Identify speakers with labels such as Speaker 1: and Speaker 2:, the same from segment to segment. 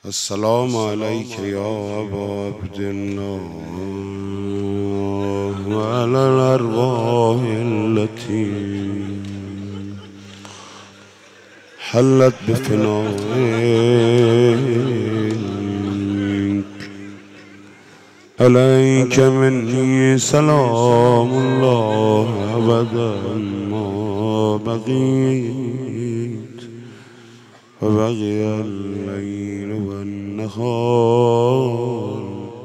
Speaker 1: السلام عليك يا أبا عبد الله وعلى الأرواح التي حلت بفنائك. عليك مني سلام الله أبدا ما بقيت وبقي الليل والنهار،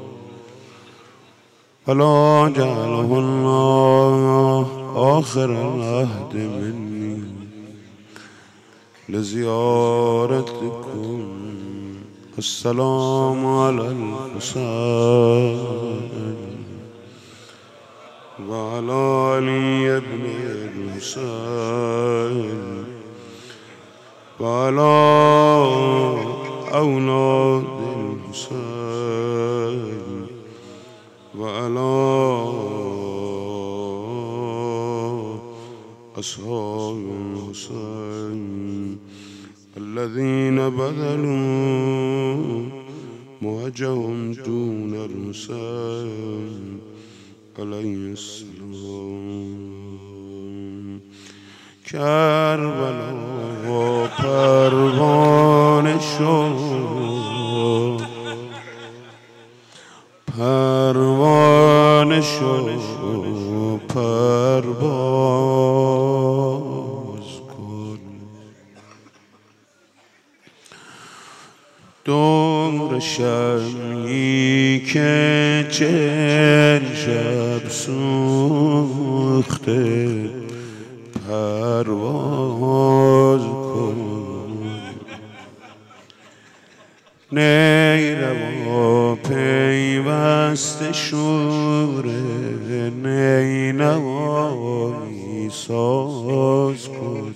Speaker 1: ولا جعله الله آخر العهد مني لزيارتكم. السلام على الحسين وعلى علي بن الحسين وعلى أولاد الحسين وعلى أصحاب الحسين الذين بذلوا موجهم دون الحسين عليه السلام. کربلا پروانه شد، پروانه شد، پرواز کن. دور شمی که چند شب سوخته، پرواز کن. نیروا پیوست شوره، نینوایی ساز کن.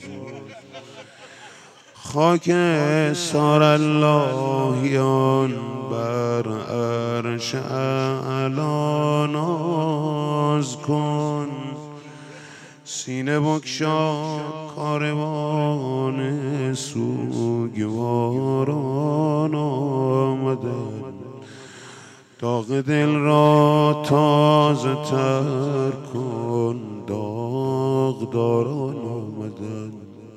Speaker 1: خاک سار اللهیان بر عرش اعلی ناز کن. سینه بگشا کاروان سوگواران آمدن، داغ دل را تازه تر کن. داغداران آمدن،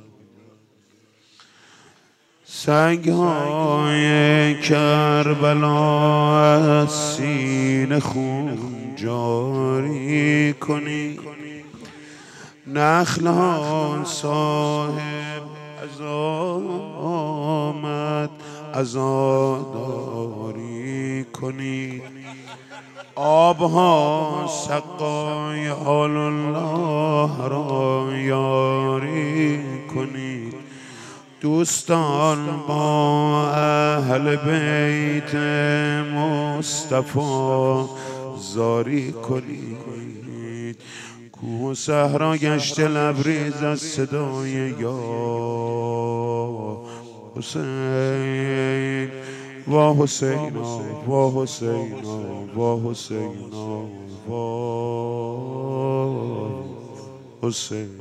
Speaker 1: سنگ‌های کربلا از سینه خون جاری کنی. نخل‌ها صاحب عزامت عزاداری کنی. آبها سقای حال الله را یاری کنی. دوستان با اهل بیت مصطفی زاری کنید. کوه و صحرا گشته لبریز از صدای یا حسین و حسینا و حسینا و حسینا و حسین.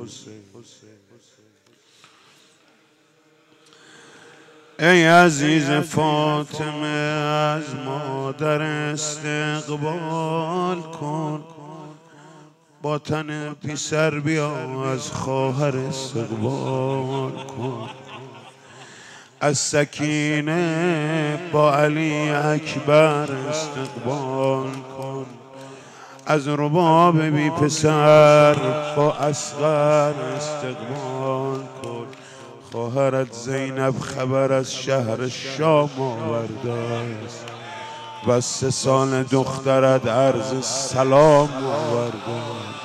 Speaker 1: ای عزیز فاطمه از مادر استقبال کن. با تن پسر بیا از خواهر استقبال کن. از سکینه با علی اکبر استقبال کن. از رباب بی پسر با اصغر استقبال کن. خواهرت زینب خبر از شهر شام آورده است و 3 سال دخترت عرض سلام آورده.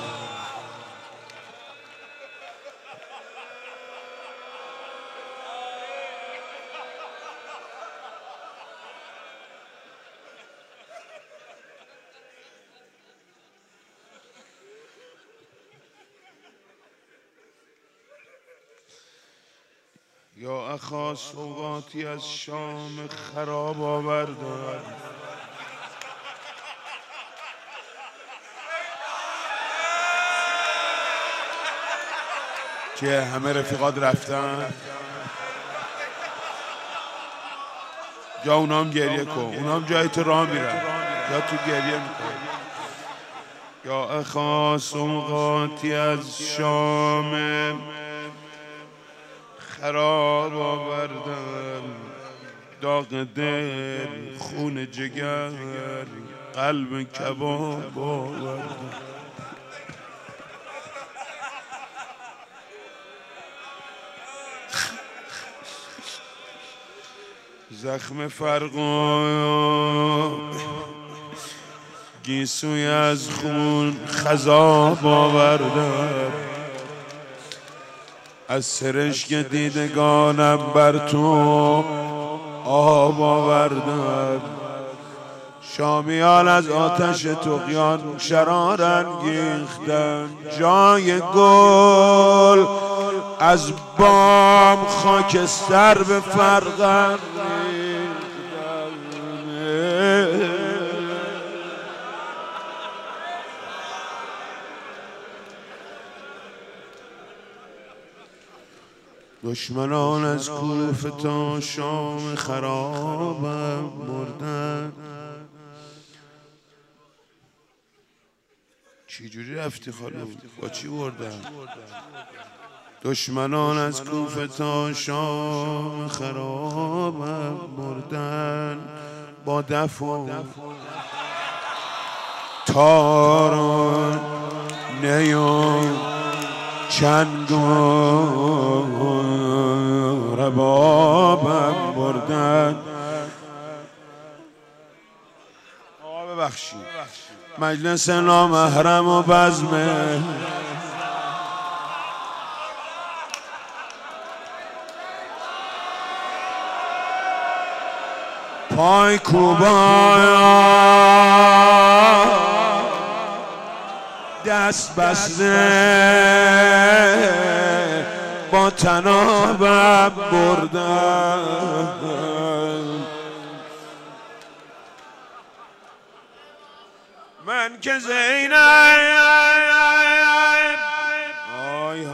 Speaker 1: یا اخا سوغاتی از شام خراب آورده که همه رفیقات رفتن. جا اونام گریه کن، اونام جای تو راه میرن، جا تو گریه میکن. یا خاص اوقاتی از شام خراب آوردم، داغ دل خون جگر قلب کباب آوردم. زخم فرقا گیسوی از خون خضاب آوردم، از سرشک دیدگانم بر تو آب آوردم. شامیان از آتش طغیان شرار انگیختن، جای گل از بام خاکستر به فرقم دشمنان از کوفه تا شام خرابم مردن. چی جوری رفتی خانم؟ با چی بردن؟ دشمنان از کوفه تا شام خرابم مردن، با دف و تاران نیام چنگ و ربابم بردن. آقا ببخشید، مجلس نامحرم و بزمه پای کوبایا دست بسته با تنابم بردن. من که زینب آی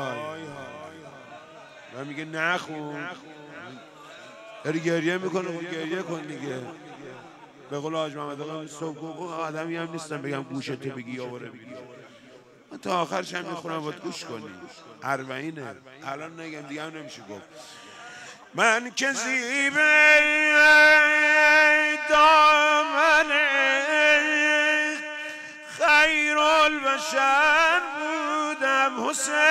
Speaker 1: من میگه نخون، داری گریه میکنه، گریه کن دیگه. به قول حاج محمد آقا صبح آدمی هم نیستم بگم گوشتو بگی یا بره بگی، من تا آخرش هم میخونم باید گوش کنی. اربعینه الان نگم دیگه هم نمیشه گفت. من که زیبه دامن خیر البشر بودم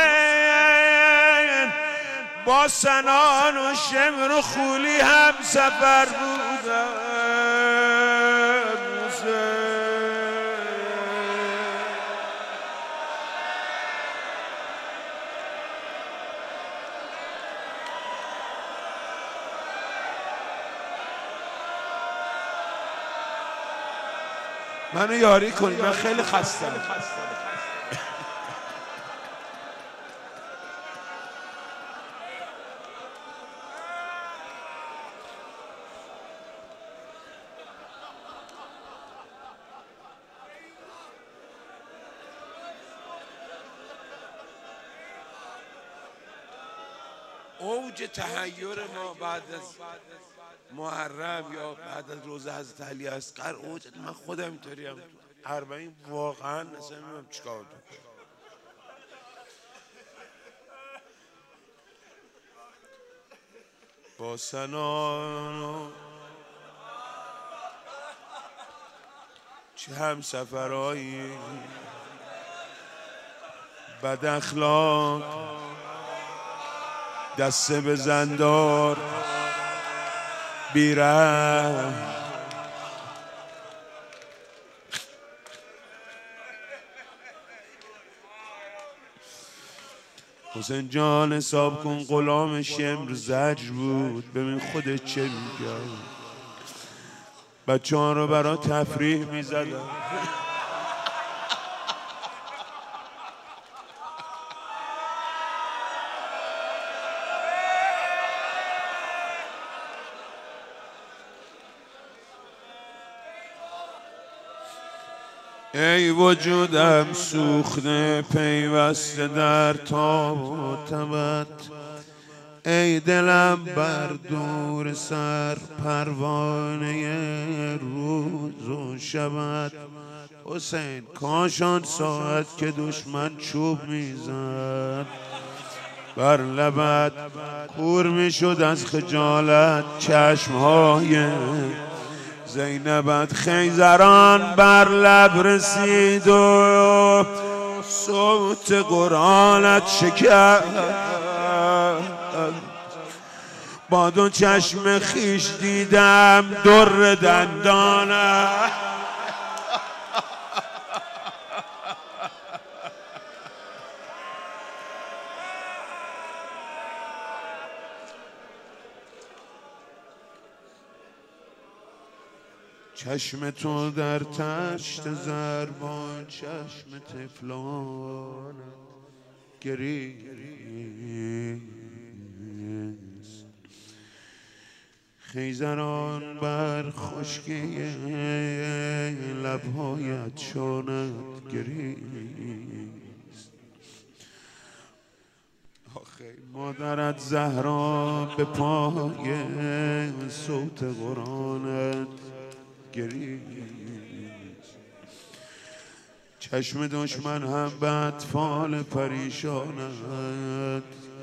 Speaker 1: حسین، با سنان و شمر و خولی هم سفر بودم حسین. منو یاری کنید، من خیلی خستم. اوج تحیر ما بعد از محرم یا بعد از روزه حضرت علی اصغر اوج، من خودم اینطوریم. اربعین واقعا اصلا نمیدونم چیکار کنم. با سنان چه همسفرایی بد اخلاق دسته به زندار بیره. حسین جان حساب کن غلام شمر زجر بود، ببین خودت چه میگه. بچه ها رو برا تفریح میزدم. ای وجودم سوخته پیوسته در تاب و تبت، ای دلم بر دور سر پروانه روز و شبت حسین کاشان ساعت که دشمن چوب میزد بر لبت کور میشد از خجالت چشمهای زینبت خیزران بر لب رسید و صوت قرآنت شکر با دو چشم خیش دیدم در دندانه چشم تو در تشت زربان چشم تفلان گریست خیزران بر خشکی لبهایت شانت گریست آخه مادرت زهرا به پای صوت قرآنت گریست چشم دشمن هم به اطفال پریشانت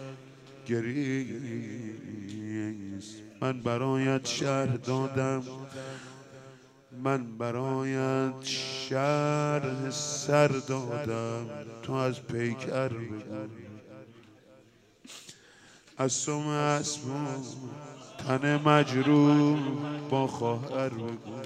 Speaker 1: گریست من برایت شرح دادم من برایت شرح سر دادم تو از پیکر بگو از سم اسب تن مجروح با خواهر بگو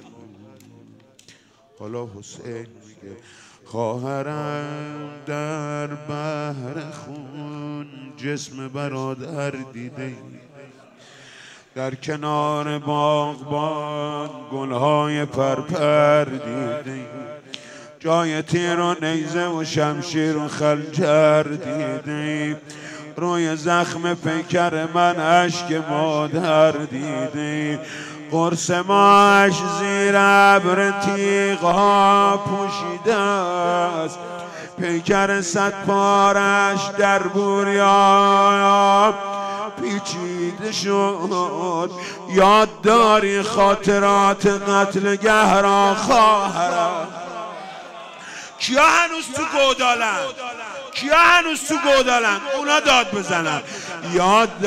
Speaker 1: حالا حسین میگه خواهرم در بحر خون جسم برادر دیده در کنار باغبان گلهای پرپر دیده جای تیر و نیزه و شمشیر و خنجر دیده روی زخم پیکر من اشک مادر دیده قرص ماش زیر ابر تیغها پوشیده است پیکر صد پارش در بوریا پیچیده شد یاد داری خاطرات قتل گهرا خواهرم کیا هنوز تو گودالن کیا هنوز تو گودالن اونا داد بزنن یاد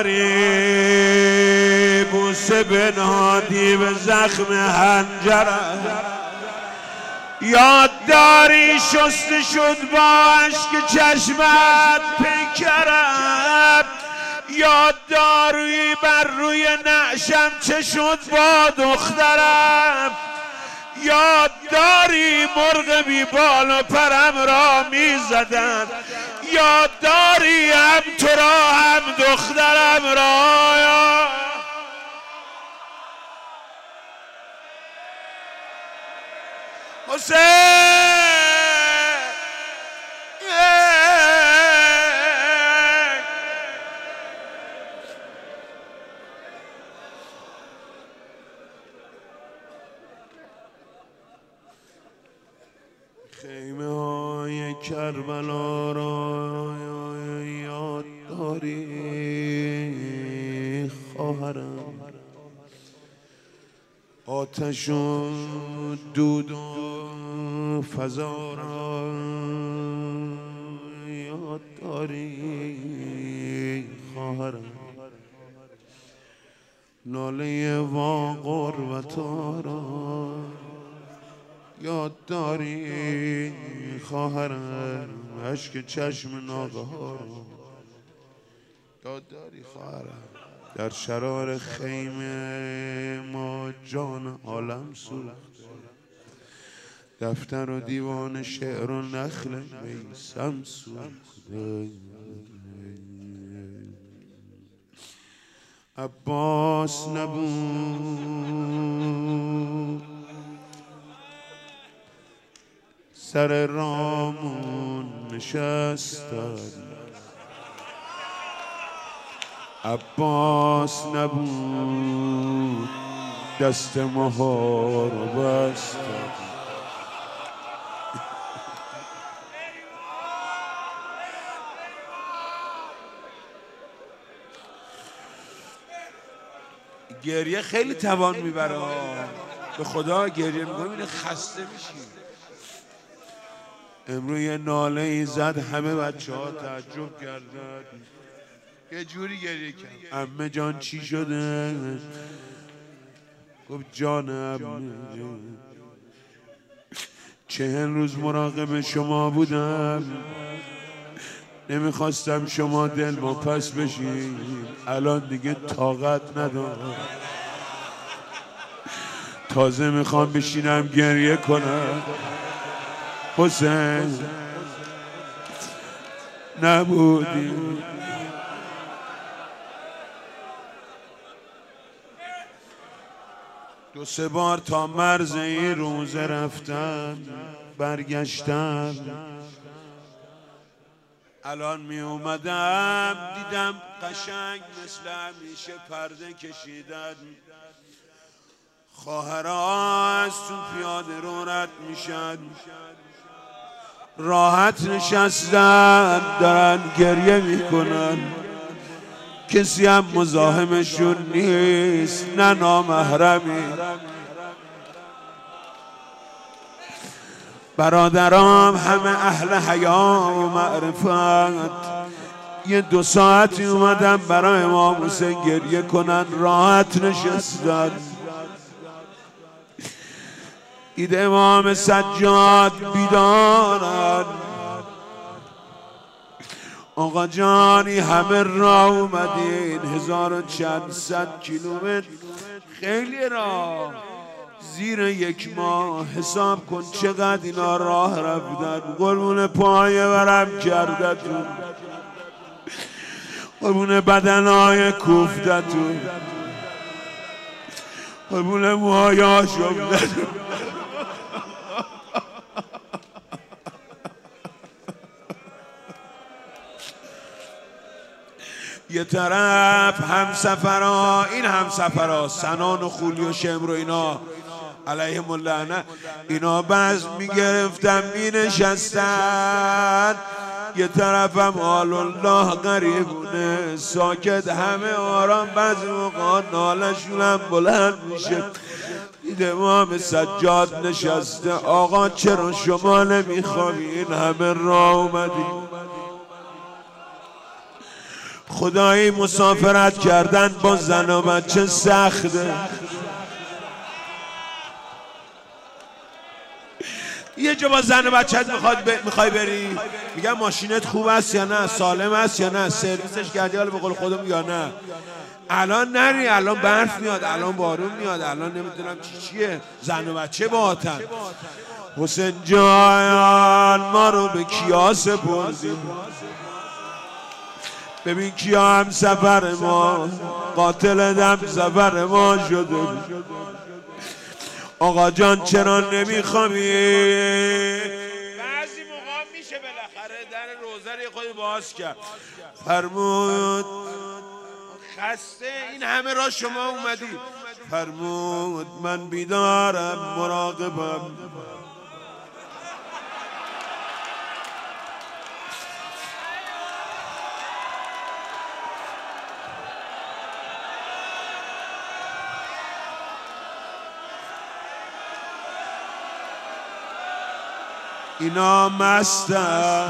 Speaker 1: داری بوسه بنادی به زخم هنجرم یاد داری شسته شد با اشک چشمت پیکرم یاد داری بر روی نعشم چه شد با دخترم یاد داری مرغ بی بال و پرم را می زدن یاد داری هم تو را هم دخترم را حسین خیمه های کربلا را یاد داری خواهرم آتش و دود و فضا را یاد داری خواهرم ناله وا غربتا را یاد داری خواهرم اشک چشم ناگهار یاد داری خواهرم در شرار خیمه ما جان عالم سوخت دفتر و دیوان شعر و نخل میسم سوخته عباس نبود سر رامون نشستن عباس نبود دست مهار بستن گریه خیلی توان میبره. به خدا گریه میکنم اینه خسته میشی. امروز یه ناله ای زد، همه بچه ها تعجب کردن، یه جوری گریه کرد. عمه جان چی شده؟ گفت جانم 40 روز مراقب شما بودم، نمیخواستم شما دل ما پس بشین، الان دیگه طاقت ندارم، تازه میخوام بشینم گریه کنم. حسین نبودی. دو سه بار تا مرز این روزه رفتم، برگشتم، الان می اومدم دیدم قشنگ مثل همیشه پرده کشیدن، خواهرها از تو پیاده رو رد میشن، راحت نشستن دارن گریه میکنن، کسی هم مزاحمشون نیست، نه نامحرمی. برادرام همه اهل حیا و معرفت، یه 2 ساعتی اومدن برای امام حسین گریه کنن، راحت نشستن. دید امام سجاد بیدارن، آقا جانی همه راه اومدین 1000 و چند صد کیلومتر، خیلی راه، زیر 1 ماه، حساب کن چقدر اینا راه رفتن. قربون پای ورم کردتون، قربون بدنهای کوفتتون، قربون موهای شفتتون. یه طرف همسفرها، این همسفرها سنان و خولی و شمر و اینا علیهم اللعنه، اینا بزم میگرفتن مینشستن، یه طرف هم آل الله غریبونه ساکت، همه آرام، بعضی موقع نالشون هم بلند میشه. دید امام سجاد نشسته، آقا چرا شما نمیخوابین؟ همه راه اومدین. خدایی مسافرت کردن با زن و بچه سخته. یه جا با زن و بچه‌ت میخوای بری، میگن ماشینت خوب است یا نه، سالم است یا نه، سرویسش کردی حالا به قول خودم یا نه. الان نری، الان برف میاد، الان بارون میاد، الان نمیدونم چیه، زن و بچه با آتن. حسین جان ما رو به کیا سپردی؟ ببین کیا هم سفر ما، قاتل دم سفر ما شده. آقا جان چرا نمیخوابی؟ بعضی موقع میشه بالاخره در روزه خود باز کرد. فرمود خسته این همه را شما اومدی، فرمود من بیدارم مراقبم. اینا مستن.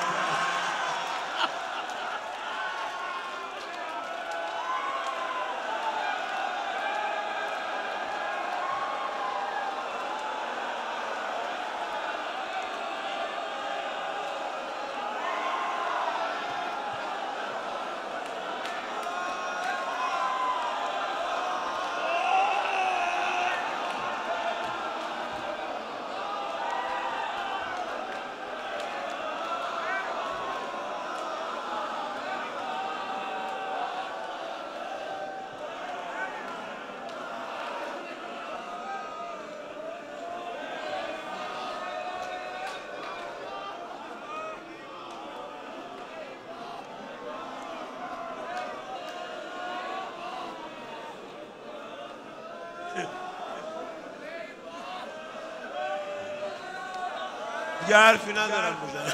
Speaker 1: دیگه حرفی ندارم بزنم.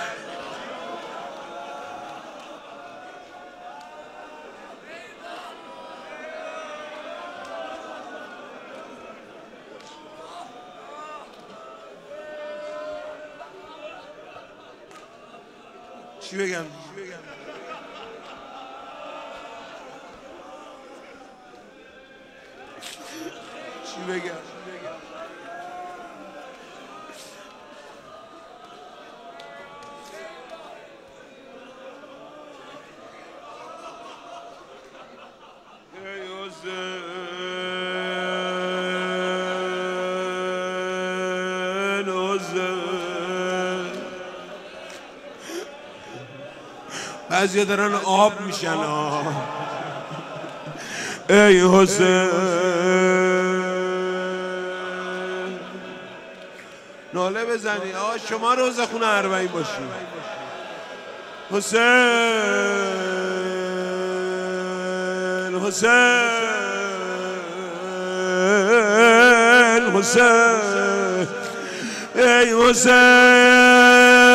Speaker 1: چی بگم؟ چی بگم؟ بعضی دارن آب میشن ای حسین ناله بزنی شما روزه خونه 40 باشی حسین حسین حسین ای حسین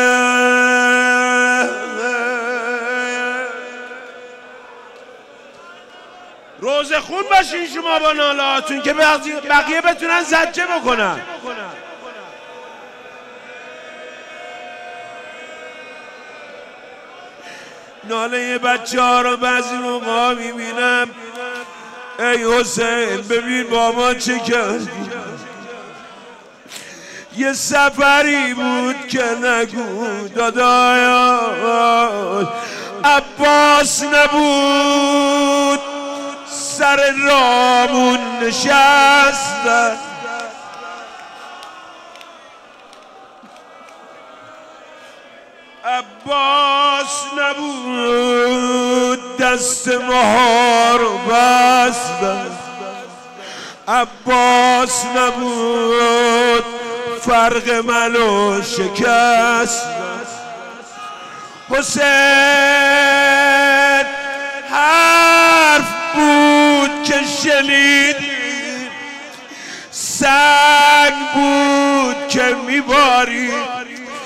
Speaker 1: روزه خون باشین شما با نالهاتون که بقیه بتونن زجه بکنن. ناله بچه ها رو بعضی موقع میبینم ای حسین ببین بابا چه کردی. یه سفری بود که نگو داداش عباس نبود سر رامون نشست عباس نبود دست ما رو بست عباس نبود فرق منو شکست حسین حرف بود که شنیدیم سنگ بود که میبارید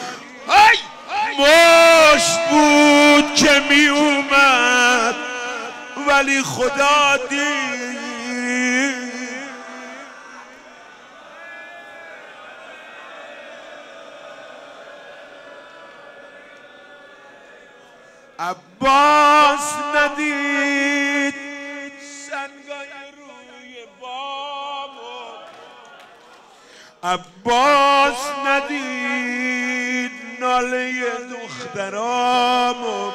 Speaker 1: مشت بود که می اومد ولی خدا دید عباس ندید سنگای روی بامون عباس ندید ناله دخترامو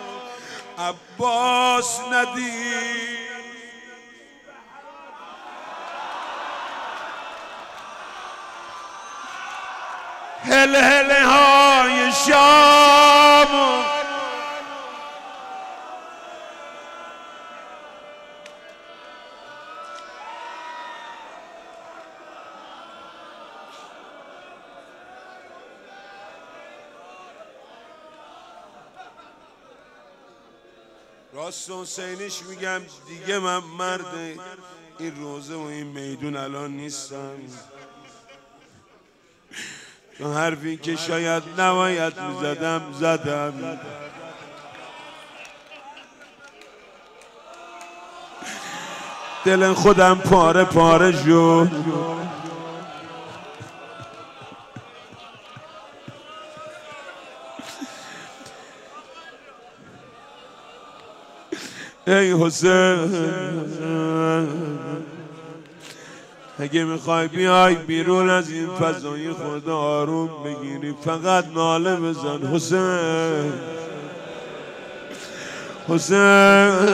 Speaker 1: عباس ندید هله های شامو راست حسینیش میگم دیگه من مرد این روزه و این میدون الان نیستم چون حرفی که شاید نباید میزدم زدم دل خودم پاره پاره شد ای حسین اگه میخوای بیای بیرون از این فضای خود آروم بگیری فقط ناله بزن حسین حسین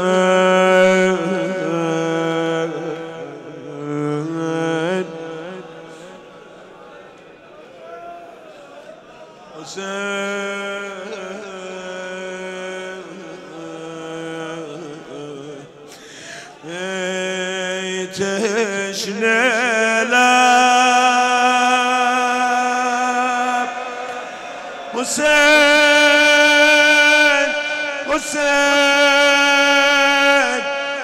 Speaker 1: تشنه لب حسین حسین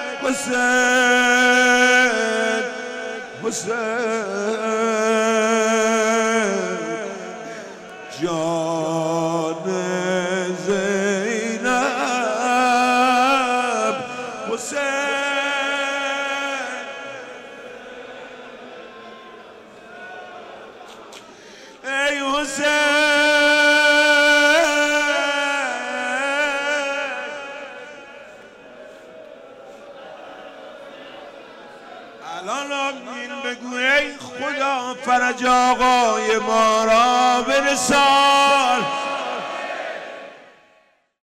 Speaker 1: حسین حسین جان زینب حسین ای حسین الان آمین بگو ای خدا فرج آقای ما را برسان.